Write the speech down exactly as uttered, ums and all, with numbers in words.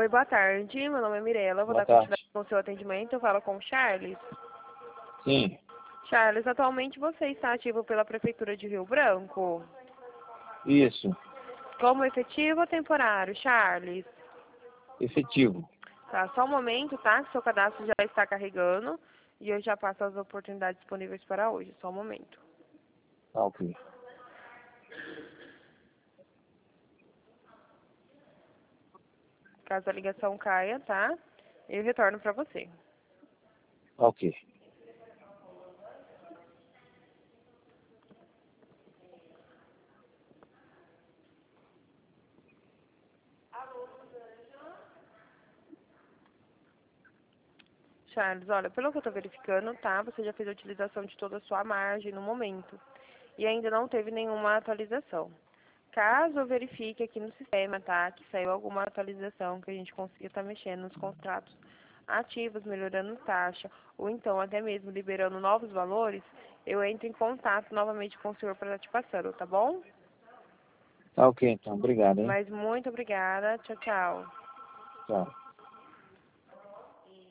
Oi, boa tarde. Meu nome é Mirella. Eu vou Boa dar tarde. continuidade com o seu atendimento. Eu falo com o Charles. Sim, Charles, atualmente você está ativo pela Prefeitura de Rio Branco? isso. Como efetivo ou temporário, Charles? Efetivo. Tá, só um momento, tá? Que seu cadastro já está carregando e eu já passo as oportunidades disponíveis para hoje. Só um momento. Tá ok. Caso a ligação caia, tá? Eu retorno para você. Tá ok. Charles, olha, pelo que eu estou verificando, tá? Você já fez a utilização de toda a sua margem no momento e ainda não teve nenhuma atualização. Caso eu verifique aqui no sistema, tá? Que saiu alguma atualização, que a gente consiga estar mexendo nos contratos ativos, melhorando taxa, ou então até mesmo liberando novos valores, eu entro em contato novamente com o senhor para estar te passando, tá bom? Tá ok, então. Obrigado, hein? Mas muito obrigada. Tchau, tchau. Tchau.